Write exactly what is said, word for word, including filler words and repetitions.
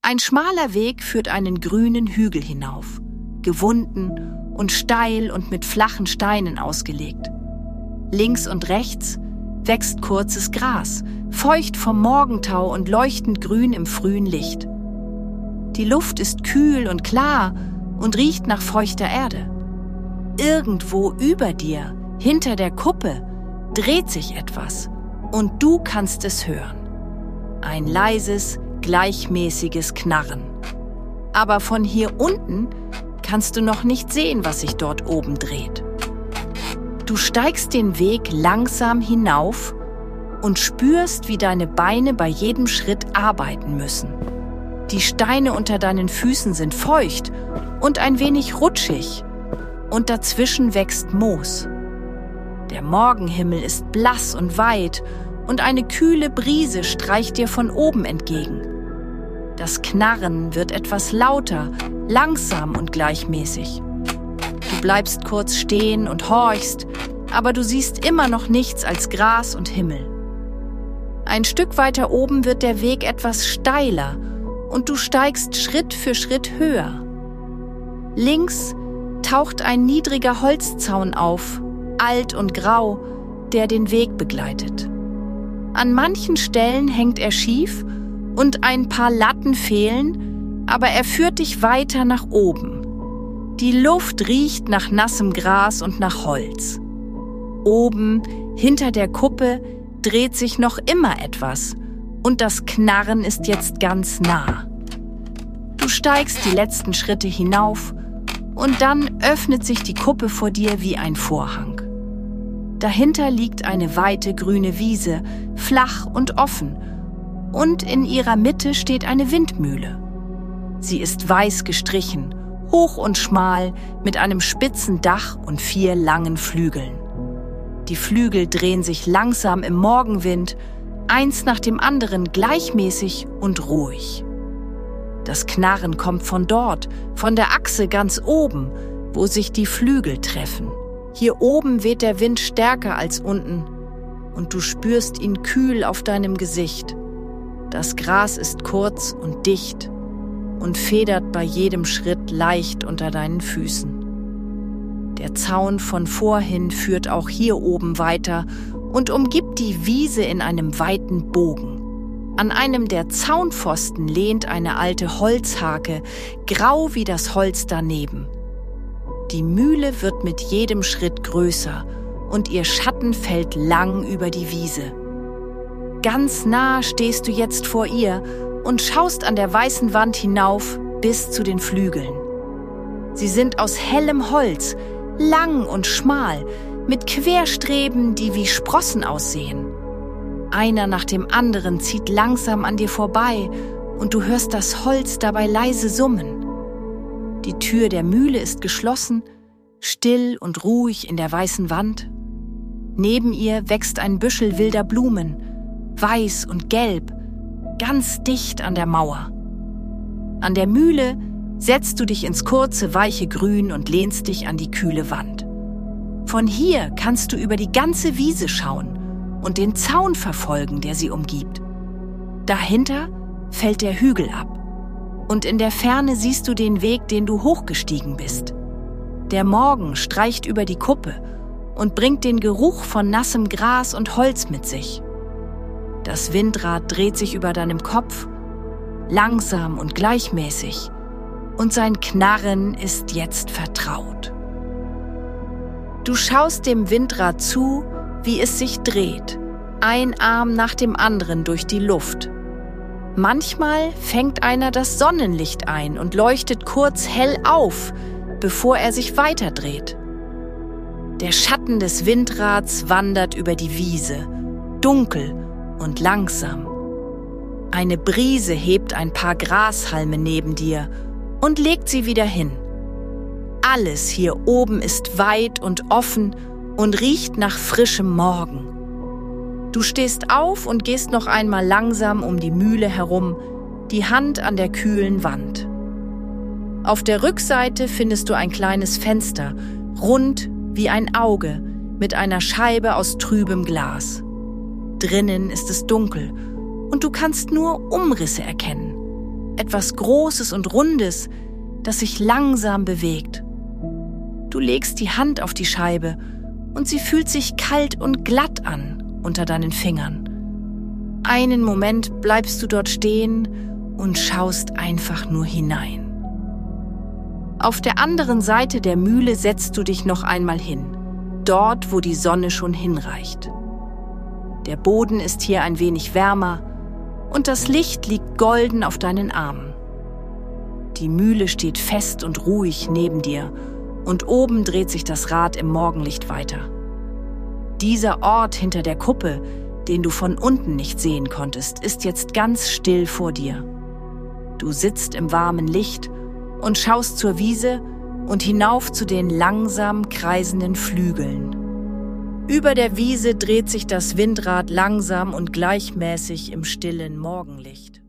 Ein schmaler Weg führt einen grünen Hügel hinauf, gewunden und steil und mit flachen Steinen ausgelegt. Links und rechts wächst kurzes Gras, feucht vom Morgentau und leuchtend grün im frühen Licht. Die Luft ist kühl und klar und riecht nach feuchter Erde. Irgendwo über dir, hinter der Kuppe, dreht sich etwas und du kannst es hören. Ein leises, gleichmäßiges Knarren. Aber von hier unten kannst du noch nicht sehen, was sich dort oben dreht. Du steigst den Weg langsam hinauf und spürst, wie deine Beine bei jedem Schritt arbeiten müssen. Die Steine unter deinen Füßen sind feucht und ein wenig rutschig und dazwischen wächst Moos. Der Morgenhimmel ist blass und weit und eine kühle Brise streicht dir von oben entgegen. Das Knarren wird etwas lauter, langsam und gleichmäßig. Du bleibst kurz stehen und horchst, aber du siehst immer noch nichts als Gras und Himmel. Ein Stück weiter oben wird der Weg etwas steiler und du steigst Schritt für Schritt höher. Links taucht ein niedriger Holzzaun auf, alt und grau, der den Weg begleitet. An manchen Stellen hängt er schief und ein paar Latten fehlen, aber er führt dich weiter nach oben. Die Luft riecht nach nassem Gras und nach Holz. Oben, hinter der Kuppe, dreht sich noch immer etwas und das Knarren ist jetzt ganz nah. Du steigst die letzten Schritte hinauf und dann öffnet sich die Kuppe vor dir wie ein Vorhang. Dahinter liegt eine weite grüne Wiese, flach und offen, und in ihrer Mitte steht eine Windmühle. Sie ist weiß gestrichen, hoch und schmal, mit einem spitzen Dach und vier langen Flügeln. Die Flügel drehen sich langsam im Morgenwind, eins nach dem anderen gleichmäßig und ruhig. Das Knarren kommt von dort, von der Achse ganz oben, wo sich die Flügel treffen. Hier oben weht der Wind stärker als unten und du spürst ihn kühl auf deinem Gesicht. Das Gras ist kurz und dicht und federt bei jedem Schritt leicht unter deinen Füßen. Der Zaun von vorhin führt auch hier oben weiter und umgibt die Wiese in einem weiten Bogen. An einem der Zaunpfosten lehnt eine alte Holzhake, grau wie das Holz daneben. Die Mühle wird mit jedem Schritt größer und ihr Schatten fällt lang über die Wiese. Ganz nah stehst du jetzt vor ihr und schaust an der weißen Wand hinauf bis zu den Flügeln. Sie sind aus hellem Holz, lang und schmal, mit Querstreben, die wie Sprossen aussehen. Einer nach dem anderen zieht langsam an dir vorbei und du hörst das Holz dabei leise summen. Die Tür der Mühle ist geschlossen, still und ruhig in der weißen Wand. Neben ihr wächst ein Büschel wilder Blumen, weiß und gelb, ganz dicht an der Mauer. An der Mühle setzt du dich ins kurze, weiche Grün und lehnst dich an die kühle Wand. Von hier kannst du über die ganze Wiese schauen und den Zaun verfolgen, der sie umgibt. Dahinter fällt der Hügel ab. Und in der Ferne siehst du den Weg, den du hochgestiegen bist. Der Morgen streicht über die Kuppe und bringt den Geruch von nassem Gras und Holz mit sich. Das Windrad dreht sich über deinem Kopf, langsam und gleichmäßig, und sein Knarren ist jetzt vertraut. Du schaust dem Windrad zu, wie es sich dreht, ein Arm nach dem anderen durch die Luft. Manchmal fängt einer das Sonnenlicht ein und leuchtet kurz hell auf, bevor er sich weiterdreht. Der Schatten des Windrads wandert über die Wiese, dunkel und langsam. Eine Brise hebt ein paar Grashalme neben dir und legt sie wieder hin. Alles hier oben ist weit und offen und riecht nach frischem Morgen. Du stehst auf und gehst noch einmal langsam um die Mühle herum, die Hand an der kühlen Wand. Auf der Rückseite findest du ein kleines Fenster, rund wie ein Auge, mit einer Scheibe aus trübem Glas. Drinnen ist es dunkel und du kannst nur Umrisse erkennen. etwas Großes und Rundes, das sich langsam bewegt. Du legst die Hand auf die Scheibe und sie fühlt sich kalt und glatt an unter deinen Fingern. Einen Moment bleibst du dort stehen und schaust einfach nur hinein. Auf der anderen Seite der Mühle setzt du dich noch einmal hin, dort, wo die Sonne schon hinreicht. Der Boden ist hier ein wenig wärmer und das Licht liegt golden auf deinen Armen. Die Mühle steht fest und ruhig neben dir und oben dreht sich das Rad im Morgenlicht weiter. Dieser Ort hinter der Kuppe, den du von unten nicht sehen konntest, ist jetzt ganz still vor dir. Du sitzt im warmen Licht und schaust zur Wiese und hinauf zu den langsam kreisenden Flügeln. Über der Wiese dreht sich das Windrad langsam und gleichmäßig im stillen Morgenlicht.